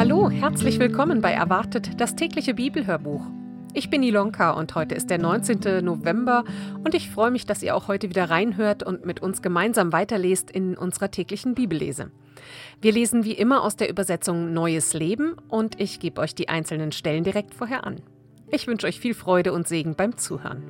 Hallo, herzlich willkommen bei Erwartet, das tägliche Bibelhörbuch. Ich bin Ilonka und heute ist der 19. November und ich freue mich, dass ihr auch heute wieder reinhört und mit uns gemeinsam weiterlest in unserer täglichen Bibellese. Wir lesen wie immer aus der Übersetzung Neues Leben und ich gebe euch die einzelnen Stellen direkt vorher an. Ich wünsche euch viel Freude und Segen beim Zuhören.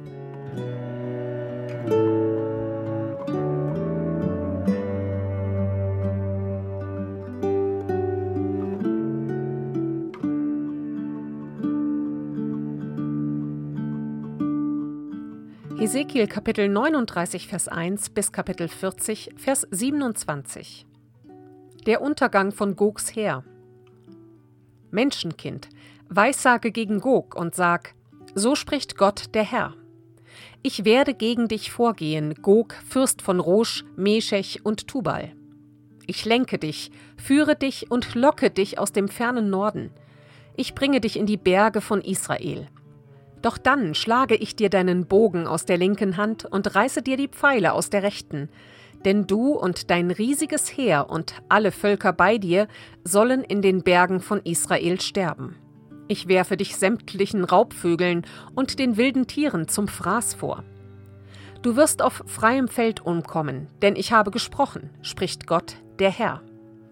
Hesekiel Kapitel 39, Vers 1 bis Kapitel 40, Vers 27. Der Untergang von Gogs Heer. Menschenkind, weissage gegen Gog und sag, so spricht Gott der Herr. Ich werde gegen dich vorgehen, Gog, Fürst von Rosch, Meschech und Tubal. Ich lenke dich, führe dich und locke dich aus dem fernen Norden. Ich bringe dich in die Berge von Israel. Doch dann schlage ich dir deinen Bogen aus der linken Hand und reiße dir die Pfeile aus der rechten. Denn du und dein riesiges Heer und alle Völker bei dir sollen in den Bergen von Israel sterben. Ich werfe dich sämtlichen Raubvögeln und den wilden Tieren zum Fraß vor. Du wirst auf freiem Feld umkommen, denn ich habe gesprochen, spricht Gott, der Herr.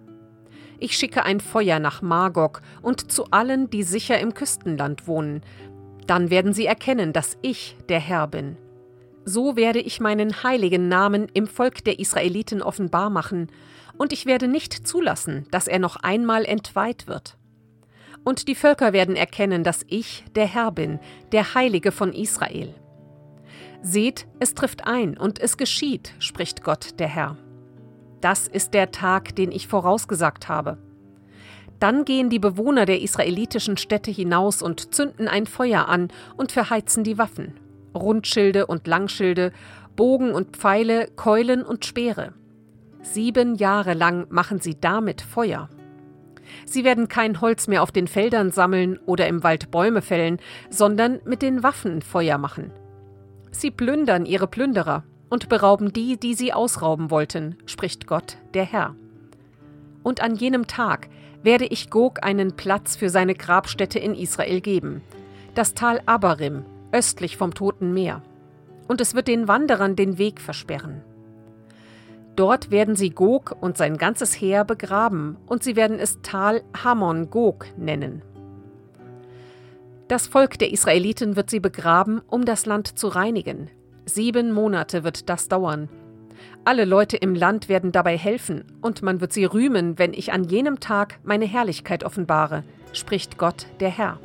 Ich schicke ein Feuer nach Magog und zu allen, die sicher im Küstenland wohnen. Dann werden sie erkennen, dass ich der Herr bin. So werde ich meinen heiligen Namen im Volk der Israeliten offenbar machen, und ich werde nicht zulassen, dass er noch einmal entweiht wird. Und die Völker werden erkennen, dass ich der Herr bin, der Heilige von Israel. Seht, es trifft ein, und es geschieht, spricht Gott, der Herr. Das ist der Tag, den ich vorausgesagt habe. Dann gehen die Bewohner der israelitischen Städte hinaus und zünden ein Feuer an und verheizen die Waffen. Rundschilde und Langschilde, Bogen und Pfeile, Keulen und Speere. 7 Jahre lang machen sie damit Feuer. Sie werden kein Holz mehr auf den Feldern sammeln oder im Wald Bäume fällen, sondern mit den Waffen Feuer machen. Sie plündern ihre Plünderer und berauben die, die sie ausrauben wollten, spricht Gott, der Herr. Und an jenem Tag werde ich Gog einen Platz für seine Grabstätte in Israel geben, das Tal Abarim, östlich vom Toten Meer. Und es wird den Wanderern den Weg versperren. Dort werden sie Gog und sein ganzes Heer begraben, und sie werden es Tal Hamon Gog nennen. Das Volk der Israeliten wird sie begraben, um das Land zu reinigen. 7 Monate wird das dauern. Alle Leute im Land werden dabei helfen, und man wird sie rühmen, wenn ich an jenem Tag meine Herrlichkeit offenbare, spricht Gott, der Herr.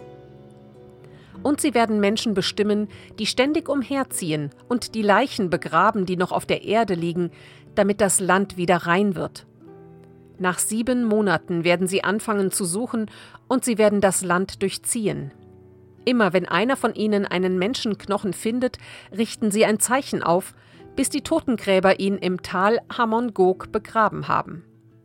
Und sie werden Menschen bestimmen, die ständig umherziehen und die Leichen begraben, die noch auf der Erde liegen, damit das Land wieder rein wird. Nach 7 Monaten werden sie anfangen zu suchen, und sie werden das Land durchziehen. Immer wenn einer von ihnen einen Menschenknochen findet, richten sie ein Zeichen auf, bis die Totengräber ihn im Tal Hamon Gog begraben haben.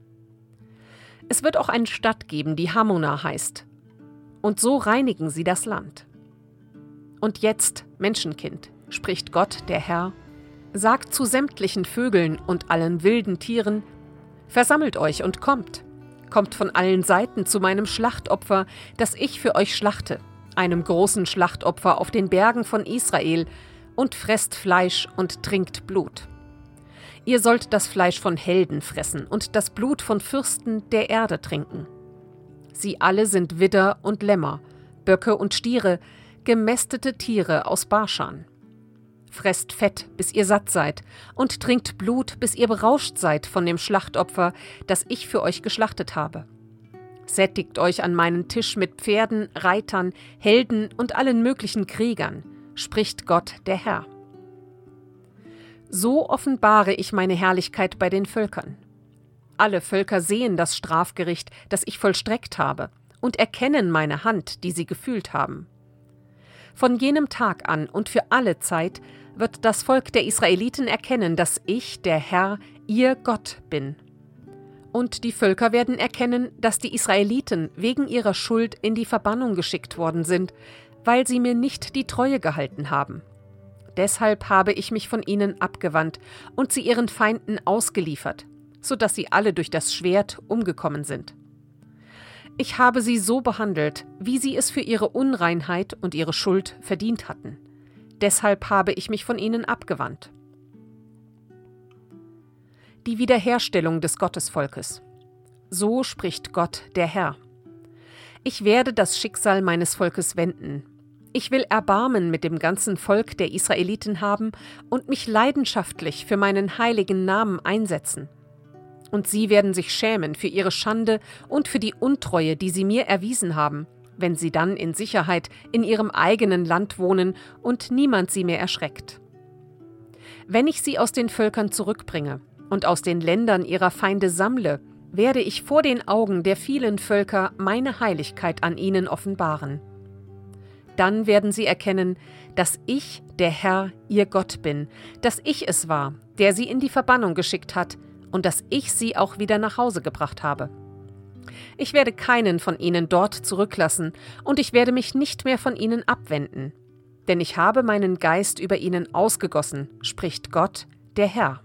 Es wird auch eine Stadt geben, die Hamona heißt. Und so reinigen sie das Land. Und jetzt, Menschenkind, spricht Gott, der Herr, sagt zu sämtlichen Vögeln und allen wilden Tieren, versammelt euch und kommt von allen Seiten zu meinem Schlachtopfer, das ich für euch schlachte, einem großen Schlachtopfer auf den Bergen von Israel, und fresst Fleisch und trinkt Blut. Ihr sollt das Fleisch von Helden fressen und das Blut von Fürsten der Erde trinken. Sie alle sind Widder und Lämmer, Böcke und Stiere, gemästete Tiere aus Baschan. Fresst Fett, bis ihr satt seid, und trinkt Blut, bis ihr berauscht seid von dem Schlachtopfer, das ich für euch geschlachtet habe. Sättigt euch an meinen Tisch mit Pferden, Reitern, Helden und allen möglichen Kriegern, spricht Gott, der Herr. So offenbare ich meine Herrlichkeit bei den Völkern. Alle Völker sehen das Strafgericht, das ich vollstreckt habe, und erkennen meine Hand, die sie gefühlt haben. Von jenem Tag an und für alle Zeit wird das Volk der Israeliten erkennen, dass ich, der Herr, ihr Gott bin. Und die Völker werden erkennen, dass die Israeliten wegen ihrer Schuld in die Verbannung geschickt worden sind, weil sie mir nicht die Treue gehalten haben. Deshalb habe ich mich von ihnen abgewandt und sie ihren Feinden ausgeliefert, so dass sie alle durch das Schwert umgekommen sind. Ich habe sie so behandelt, wie sie es für ihre Unreinheit und ihre Schuld verdient hatten. Deshalb habe ich mich von ihnen abgewandt. Die Wiederherstellung des Gottesvolkes. So spricht Gott, der Herr. Ich werde das Schicksal meines Volkes wenden. Ich will Erbarmen mit dem ganzen Volk der Israeliten haben und mich leidenschaftlich für meinen heiligen Namen einsetzen. Und sie werden sich schämen für ihre Schande und für die Untreue, die sie mir erwiesen haben, wenn sie dann in Sicherheit in ihrem eigenen Land wohnen und niemand sie mehr erschreckt. Wenn ich sie aus den Völkern zurückbringe und aus den Ländern ihrer Feinde sammle, werde ich vor den Augen der vielen Völker meine Heiligkeit an ihnen offenbaren. Dann werden sie erkennen, dass ich, der Herr, ihr Gott bin, dass ich es war, der sie in die Verbannung geschickt hat und dass ich sie auch wieder nach Hause gebracht habe. Ich werde keinen von ihnen dort zurücklassen und ich werde mich nicht mehr von ihnen abwenden, denn ich habe meinen Geist über ihnen ausgegossen, spricht Gott, der Herr.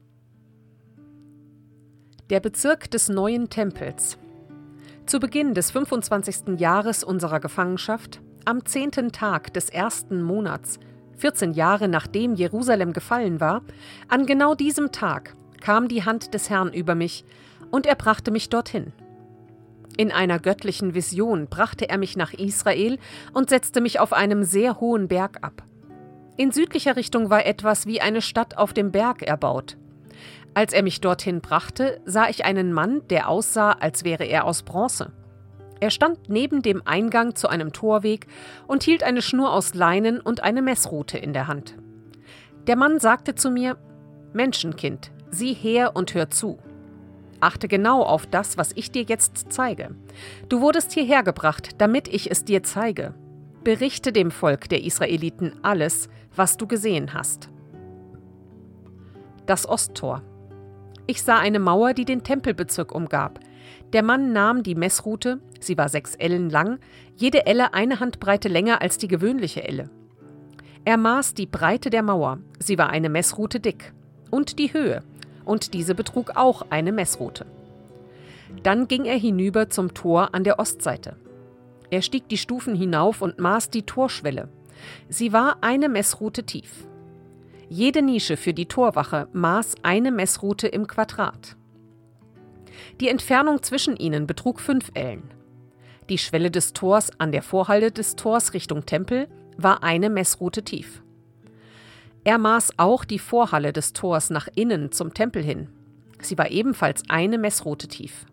Der Bezirk des neuen Tempels. Zu Beginn des 25. Jahres unserer Gefangenschaft, am 10. Tag des 1. Monats, 14 Jahre nachdem Jerusalem gefallen war, an genau diesem Tag kam die Hand des Herrn über mich und er brachte mich dorthin. In einer göttlichen Vision brachte er mich nach Israel und setzte mich auf einem sehr hohen Berg ab. In südlicher Richtung war etwas wie eine Stadt auf dem Berg erbaut. Als er mich dorthin brachte, sah ich einen Mann, der aussah, als wäre er aus Bronze. Er stand neben dem Eingang zu einem Torweg und hielt eine Schnur aus Leinen und eine Messrute in der Hand. Der Mann sagte zu mir: »Menschenkind, sieh her und hör zu. Achte genau auf das, was ich dir jetzt zeige. Du wurdest hierher gebracht, damit ich es dir zeige. Berichte dem Volk der Israeliten alles, was du gesehen hast.« Das Osttor. Ich sah eine Mauer, die den Tempelbezirk umgab. Der Mann nahm die Messrute, sie war 6 Ellen lang, jede Elle eine Handbreite länger als die gewöhnliche Elle. Er maß die Breite der Mauer, sie war eine Messrute dick, und die Höhe, und diese betrug auch eine Messrute. Dann ging er hinüber zum Tor an der Ostseite. Er stieg die Stufen hinauf und maß die Torschwelle. Sie war eine Messrute tief. Jede Nische für die Torwache maß eine Messrute im Quadrat. Die Entfernung zwischen ihnen betrug 5 Ellen. Die Schwelle des Tors an der Vorhalle des Tors Richtung Tempel war eine Messrute tief. Er maß auch die Vorhalle des Tors nach innen zum Tempel hin. Sie war ebenfalls eine Messrute tief.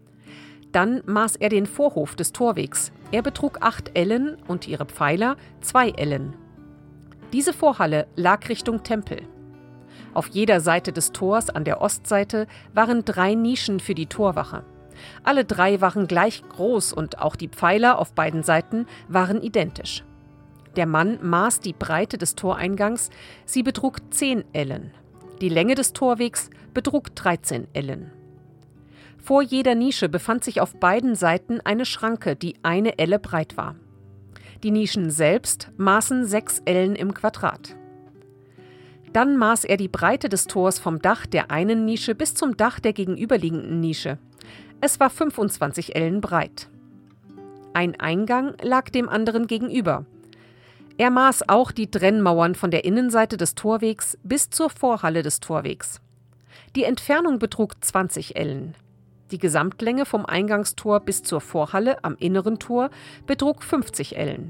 Dann maß er den Vorhof des Torwegs. Er betrug 8 Ellen und ihre Pfeiler 2 Ellen. Diese Vorhalle lag Richtung Tempel. Auf jeder Seite des Tors an der Ostseite waren 3 Nischen für die Torwache. Alle 3 waren gleich groß und auch die Pfeiler auf beiden Seiten waren identisch. Der Mann maß die Breite des Toreingangs, sie betrug 10 Ellen. Die Länge des Torwegs betrug 13 Ellen. Vor jeder Nische befand sich auf beiden Seiten eine Schranke, die 1 Elle breit war. Die Nischen selbst maßen 6 Ellen im Quadrat. Dann maß er die Breite des Tors vom Dach der einen Nische bis zum Dach der gegenüberliegenden Nische. Es war 25 Ellen breit. Ein Eingang lag dem anderen gegenüber. Er maß auch die Trennmauern von der Innenseite des Torwegs bis zur Vorhalle des Torwegs. Die Entfernung betrug 20 Ellen. Die Gesamtlänge vom Eingangstor bis zur Vorhalle am inneren Tor betrug 50 Ellen.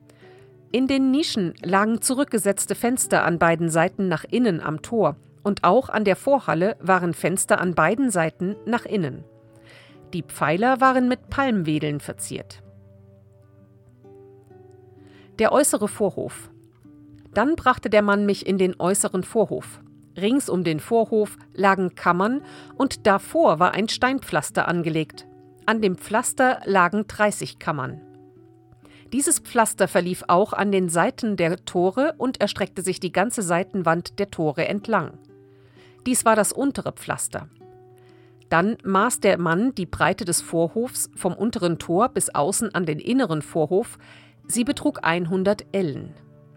In den Nischen lagen zurückgesetzte Fenster an beiden Seiten nach innen am Tor und auch an der Vorhalle waren Fenster an beiden Seiten nach innen. Die Pfeiler waren mit Palmwedeln verziert. Der äußere Vorhof. Dann brachte der Mann mich in den äußeren Vorhof. Rings um den Vorhof lagen Kammern und davor war ein Steinpflaster angelegt. An dem Pflaster lagen 30 Kammern. Dieses Pflaster verlief auch an den Seiten der Tore und erstreckte sich die ganze Seitenwand der Tore entlang. Dies war das untere Pflaster. Dann maß der Mann die Breite des Vorhofs vom unteren Tor bis außen an den inneren Vorhof. Sie betrug 100 Ellen.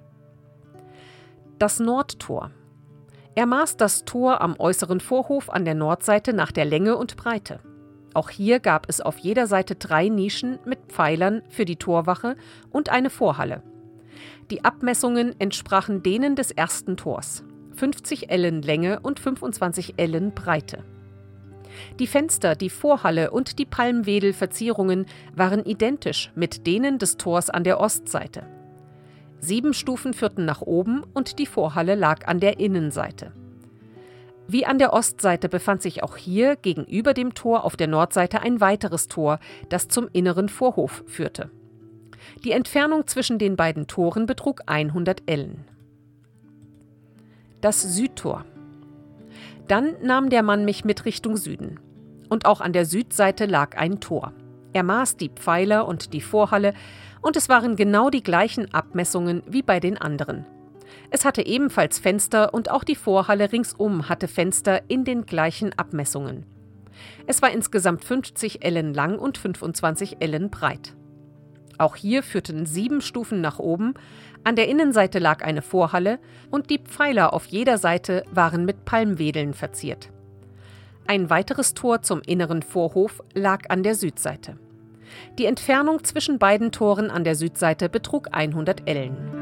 Das Nordtor. Er maß das Tor am äußeren Vorhof an der Nordseite nach der Länge und Breite. Auch hier gab es auf jeder Seite 3 Nischen mit Pfeilern für die Torwache und eine Vorhalle. Die Abmessungen entsprachen denen des ersten Tors: 50 Ellen Länge und 25 Ellen Breite. Die Fenster, die Vorhalle und die Palmwedelverzierungen waren identisch mit denen des Tors an der Ostseite. 7 Stufen führten nach oben und die Vorhalle lag an der Innenseite. Wie an der Ostseite befand sich auch hier gegenüber dem Tor auf der Nordseite ein weiteres Tor, das zum inneren Vorhof führte. Die Entfernung zwischen den beiden Toren betrug 100 Ellen. Das Südtor. Dann nahm der Mann mich mit Richtung Süden. Und auch an der Südseite lag ein Tor. Er maß die Pfeiler und die Vorhalle, und es waren genau die gleichen Abmessungen wie bei den anderen. Es hatte ebenfalls Fenster und auch die Vorhalle ringsum hatte Fenster in den gleichen Abmessungen. Es war insgesamt 50 Ellen lang und 25 Ellen breit. Auch hier führten 7 Stufen nach oben, an der Innenseite lag eine Vorhalle und die Pfeiler auf jeder Seite waren mit Palmwedeln verziert. Ein weiteres Tor zum inneren Vorhof lag an der Südseite. Die Entfernung zwischen beiden Toren an der Südseite betrug 100 Ellen.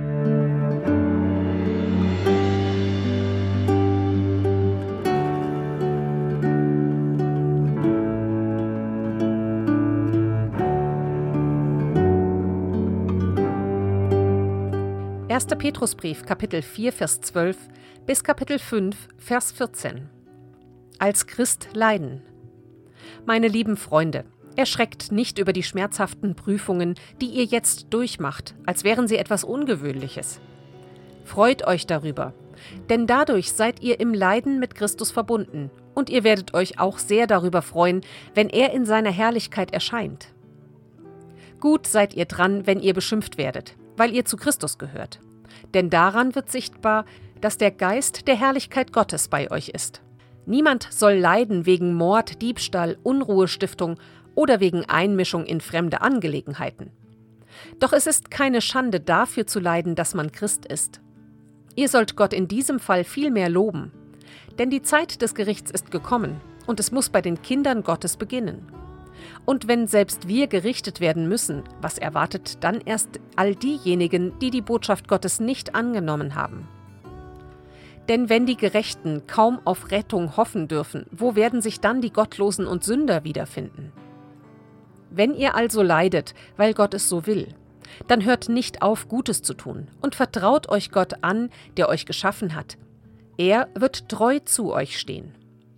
1. Petrusbrief, Kapitel 4, Vers 12 bis Kapitel 5, Vers 14. Als Christ leiden. Meine lieben Freunde, erschreckt nicht über die schmerzhaften Prüfungen, die ihr jetzt durchmacht, als wären sie etwas Ungewöhnliches. Freut euch darüber, denn dadurch seid ihr im Leiden mit Christus verbunden, und ihr werdet euch auch sehr darüber freuen, wenn er in seiner Herrlichkeit erscheint. Gut seid ihr dran, wenn ihr beschimpft werdet, weil ihr zu Christus gehört. Denn daran wird sichtbar, dass der Geist der Herrlichkeit Gottes bei euch ist. Niemand soll leiden wegen Mord, Diebstahl, Unruhestiftung oder wegen Einmischung in fremde Angelegenheiten. Doch es ist keine Schande, dafür zu leiden, dass man Christ ist. Ihr sollt Gott in diesem Fall viel mehr loben. Denn die Zeit des Gerichts ist gekommen und es muss bei den Kindern Gottes beginnen. Und wenn selbst wir gerichtet werden müssen, was erwartet dann erst all diejenigen, die die Botschaft Gottes nicht angenommen haben? Denn wenn die Gerechten kaum auf Rettung hoffen dürfen, wo werden sich dann die Gottlosen und Sünder wiederfinden? Wenn ihr also leidet, weil Gott es so will, dann hört nicht auf, Gutes zu tun und vertraut euch Gott an, der euch geschaffen hat. Er wird treu zu euch stehen.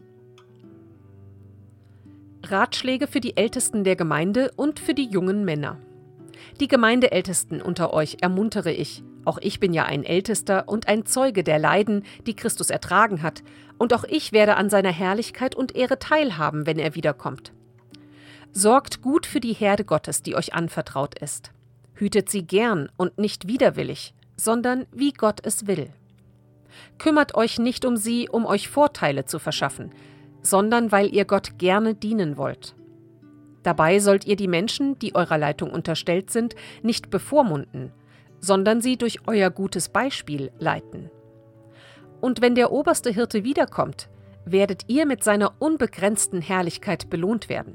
Ratschläge für die Ältesten der Gemeinde und für die jungen Männer. Die Gemeindeältesten unter euch ermuntere ich. Auch ich bin ja ein Ältester und ein Zeuge der Leiden, die Christus ertragen hat. Und auch ich werde an seiner Herrlichkeit und Ehre teilhaben, wenn er wiederkommt. Sorgt gut für die Herde Gottes, die euch anvertraut ist. Hütet sie gern und nicht widerwillig, sondern wie Gott es will. Kümmert euch nicht um sie, um euch Vorteile zu verschaffen, sondern weil ihr Gott gerne dienen wollt. Dabei sollt ihr die Menschen, die eurer Leitung unterstellt sind, nicht bevormunden, sondern sie durch euer gutes Beispiel leiten. Und wenn der oberste Hirte wiederkommt, werdet ihr mit seiner unbegrenzten Herrlichkeit belohnt werden.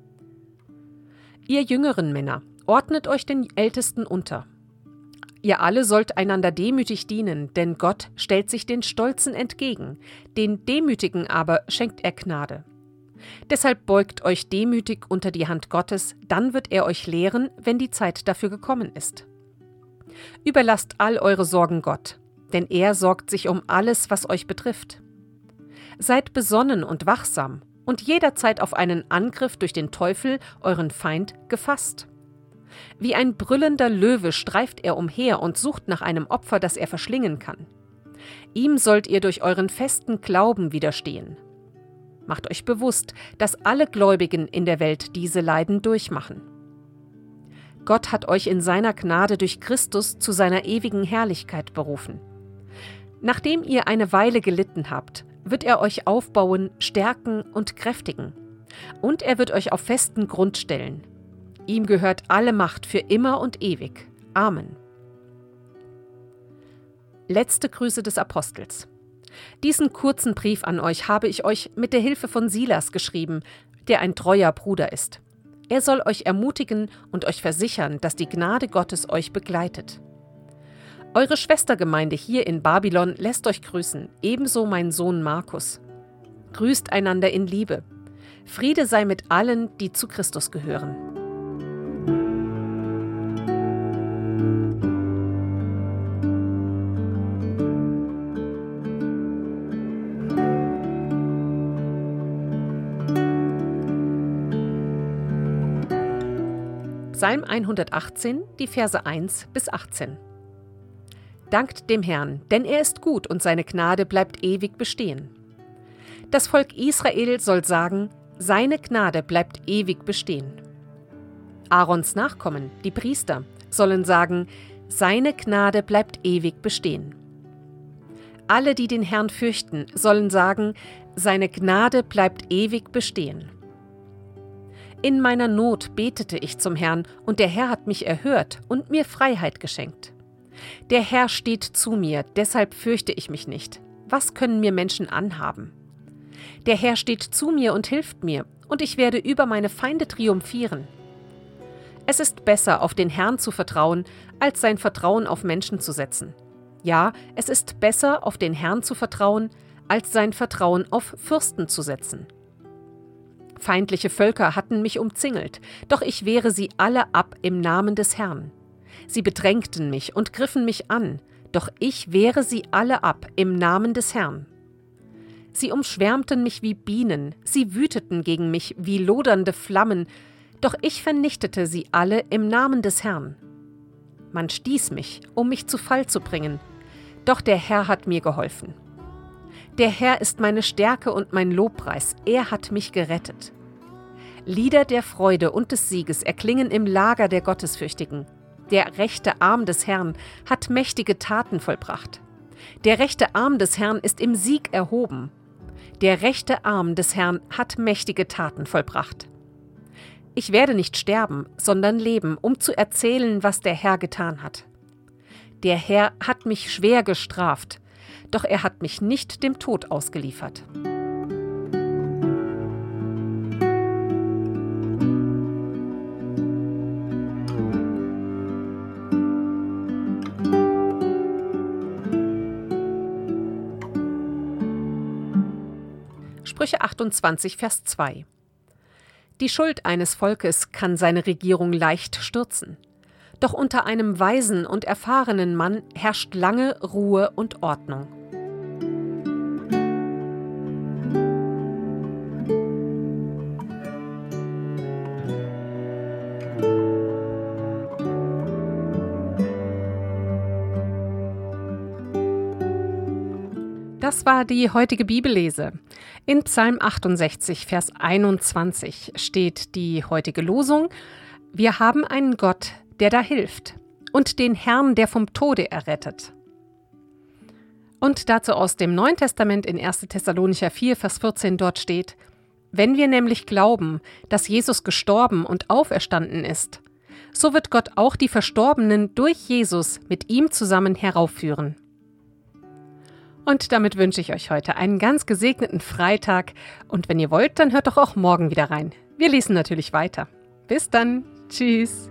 Ihr jüngeren Männer, ordnet euch den Ältesten unter. Ihr alle sollt einander demütig dienen, denn Gott stellt sich den Stolzen entgegen, den Demütigen aber schenkt er Gnade. Deshalb beugt euch demütig unter die Hand Gottes, dann wird er euch lehren, wenn die Zeit dafür gekommen ist. Überlasst all eure Sorgen Gott, denn er sorgt sich um alles, was euch betrifft. Seid besonnen und wachsam und jederzeit auf einen Angriff durch den Teufel, euren Feind, gefasst. Wie ein brüllender Löwe streift er umher und sucht nach einem Opfer, das er verschlingen kann. Ihm sollt ihr durch euren festen Glauben widerstehen. Macht euch bewusst, dass alle Gläubigen in der Welt diese Leiden durchmachen. Gott hat euch in seiner Gnade durch Christus zu seiner ewigen Herrlichkeit berufen. Nachdem ihr eine Weile gelitten habt, wird er euch aufbauen, stärken und kräftigen. Und er wird euch auf festen Grund stellen. Ihm gehört alle Macht für immer und ewig. Amen. Letzte Grüße des Apostels. Diesen kurzen Brief an euch habe ich euch mit der Hilfe von Silas geschrieben, der ein treuer Bruder ist. Er soll euch ermutigen und euch versichern, dass die Gnade Gottes euch begleitet. Eure Schwestergemeinde hier in Babylon lässt euch grüßen, ebenso mein Sohn Markus. Grüßt einander in Liebe. Friede sei mit allen, die zu Christus gehören. Psalm 118, die Verse 1 bis 18. Dankt dem Herrn, denn er ist gut und seine Gnade bleibt ewig bestehen. Das Volk Israel soll sagen, seine Gnade bleibt ewig bestehen. Aarons Nachkommen, die Priester, sollen sagen, seine Gnade bleibt ewig bestehen. Alle, die den Herrn fürchten, sollen sagen, seine Gnade bleibt ewig bestehen. In meiner Not betete ich zum Herrn, und der Herr hat mich erhört und mir Freiheit geschenkt. Der Herr steht zu mir, deshalb fürchte ich mich nicht. Was können mir Menschen anhaben? Der Herr steht zu mir und hilft mir, und ich werde über meine Feinde triumphieren. Es ist besser, auf den Herrn zu vertrauen, als sein Vertrauen auf Menschen zu setzen. Ja, es ist besser, auf den Herrn zu vertrauen, als sein Vertrauen auf Fürsten zu setzen. Feindliche Völker hatten mich umzingelt, doch ich wehre sie alle ab im Namen des Herrn. Sie bedrängten mich und griffen mich an, doch ich wehre sie alle ab im Namen des Herrn. Sie umschwärmten mich wie Bienen, sie wüteten gegen mich wie lodernde Flammen, doch ich vernichtete sie alle im Namen des Herrn. Man stieß mich, um mich zu Fall zu bringen, doch der Herr hat mir geholfen. Der Herr ist meine Stärke und mein Lobpreis, er hat mich gerettet. Lieder der Freude und des Sieges erklingen im Lager der Gottesfürchtigen. Der rechte Arm des Herrn hat mächtige Taten vollbracht. Der rechte Arm des Herrn ist im Sieg erhoben. Der rechte Arm des Herrn hat mächtige Taten vollbracht. Ich werde nicht sterben, sondern leben, um zu erzählen, was der Herr getan hat. Der Herr hat mich schwer gestraft, doch er hat mich nicht dem Tod ausgeliefert. Sprüche 28, Vers 2. Die Schuld eines Volkes kann seine Regierung leicht stürzen. Doch unter einem weisen und erfahrenen Mann herrscht lange Ruhe und Ordnung. Das war die heutige Bibellese. In Psalm 68, Vers 21 steht die heutige Losung: Wir haben einen Gott, der da hilft, und den Herrn, der vom Tode errettet. Und dazu aus dem Neuen Testament in 1. Thessalonicher 4, Vers 14 dort steht: Wenn wir nämlich glauben, dass Jesus gestorben und auferstanden ist, so wird Gott auch die Verstorbenen durch Jesus mit ihm zusammen heraufführen. Und damit wünsche ich euch heute einen ganz gesegneten Freitag. Und wenn ihr wollt, dann hört doch auch morgen wieder rein. Wir lesen natürlich weiter. Bis dann. Tschüss.